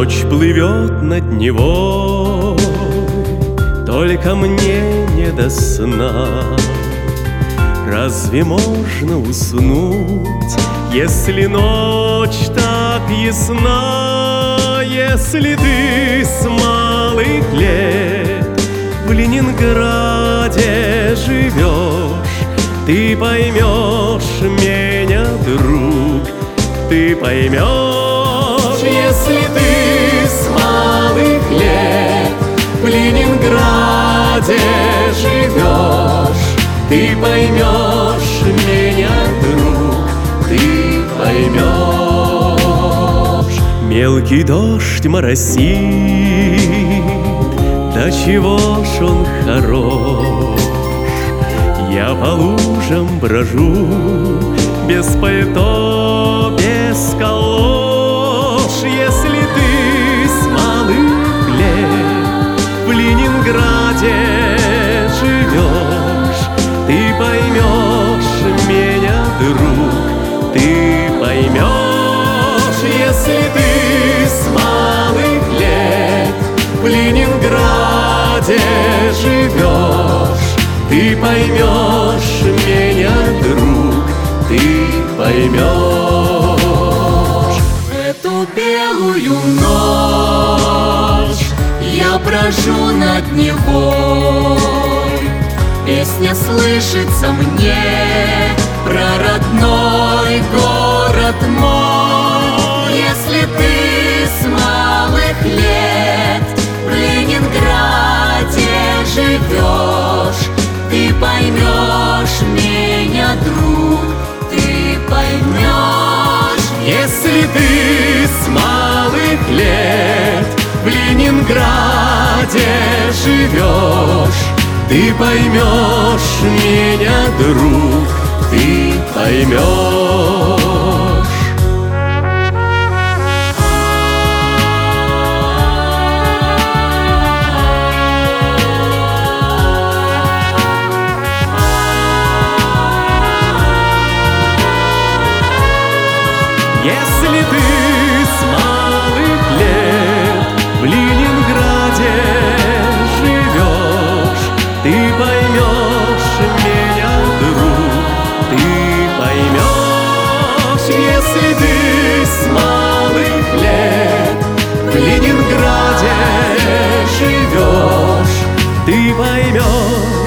Ночь плывет над Невой, только мне не до сна. Разве можно уснуть, если ночь так ясна? Если ты с малых лет в Ленинграде живешь, ты поймешь меня, друг, ты поймешь. Если ты с малых лет в Ленинграде живешь, ты поймешь меня, друг, ты поймешь. Мелкий дождь моросит, да чего ж он хорош. Я по лужам брожу, без пальто, без калош. Если ты с малых лет в Ленинграде живешь, ты поймешь меня, друг, ты поймешь. Если ты с малых лет в Ленинграде живешь, ты поймешь меня, друг, ты поймешь. В эту белую ночь я брожу над Невой. Песня слышится мне про родной город мой. Если ты с малых лет в Ленинграде живешь, ты поймешь меня, друг, ты поймешь. Если ты с малых лет в Ленинграде живешь, ты поймешь меня, друг, ты поймешь. Если ты с малых лет в Ленинграде живешь, ты поймешь меня, друг, ты поймешь. Если ты с малых лет в Ленинграде живешь, ты поймешь.